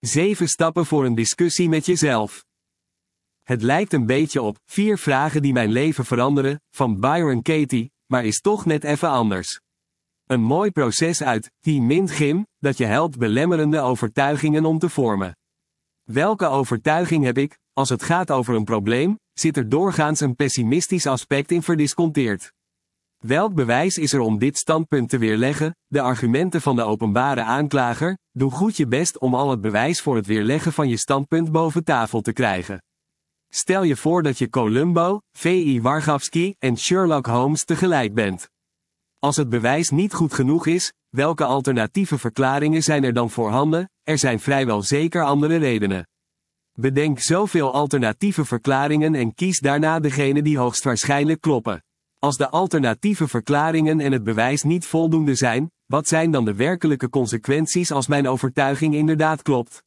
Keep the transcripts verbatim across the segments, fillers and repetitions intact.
zeven stappen voor een discussie met jezelf. Het lijkt een beetje op vier vragen die mijn leven veranderen, van Byron Katie, maar is toch net even anders. Een mooi proces uit Team Gym, dat je helpt belemmerende overtuigingen om te vormen. Welke overtuiging heb ik, als het gaat over een probleem, zit er doorgaans een pessimistisch aspect in verdisconteerd. Welk bewijs is er om dit standpunt te weerleggen? De argumenten van de openbare aanklager. Doe goed je best om al het bewijs voor het weerleggen van je standpunt boven tafel te krijgen. Stel je voor dat je Columbo, V I Wargowski en Sherlock Holmes tegelijk bent. Als het bewijs niet goed genoeg is, welke alternatieve verklaringen zijn er dan voorhanden? Er zijn vrijwel zeker andere redenen. Bedenk zoveel alternatieve verklaringen en kies daarna degene die hoogstwaarschijnlijk kloppen. Als de alternatieve verklaringen en het bewijs niet voldoende zijn, wat zijn dan de werkelijke consequenties als mijn overtuiging inderdaad klopt?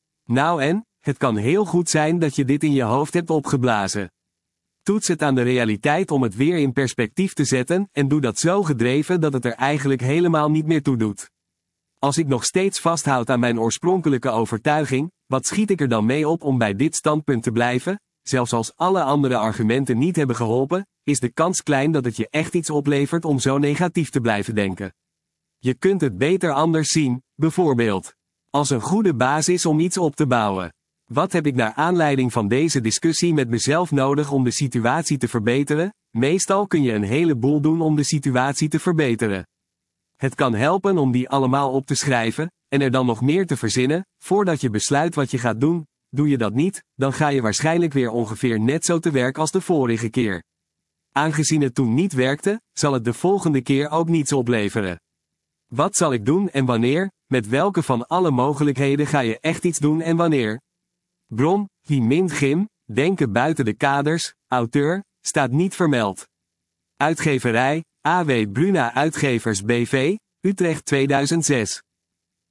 Nou en, het kan heel goed zijn dat je dit in je hoofd hebt opgeblazen. Toets het aan de realiteit om het weer in perspectief te zetten, en doe dat zo gedreven dat het er eigenlijk helemaal niet meer toe doet. Als ik nog steeds vasthoud aan mijn oorspronkelijke overtuiging, wat schiet ik er dan mee op om bij dit standpunt te blijven? Zelfs als alle andere argumenten niet hebben geholpen, is de kans klein dat het je echt iets oplevert om zo negatief te blijven denken. Je kunt het beter anders zien, bijvoorbeeld als een goede basis om iets op te bouwen. Wat heb ik naar aanleiding van deze discussie met mezelf nodig om de situatie te verbeteren? Meestal kun je een heleboel doen om de situatie te verbeteren. Het kan helpen om die allemaal op te schrijven, en er dan nog meer te verzinnen, voordat je besluit wat je gaat doen. Doe je dat niet, dan ga je waarschijnlijk weer ongeveer net zo te werk als de vorige keer. Aangezien het toen niet werkte, zal het de volgende keer ook niets opleveren. Wat zal ik doen en wanneer? Met welke van alle mogelijkheden ga je echt iets doen en wanneer? Bron, Team Gym, Denken buiten de kaders, auteur, staat niet vermeld. Uitgeverij, A W Bruna Uitgevers B V, Utrecht tweeduizend zes.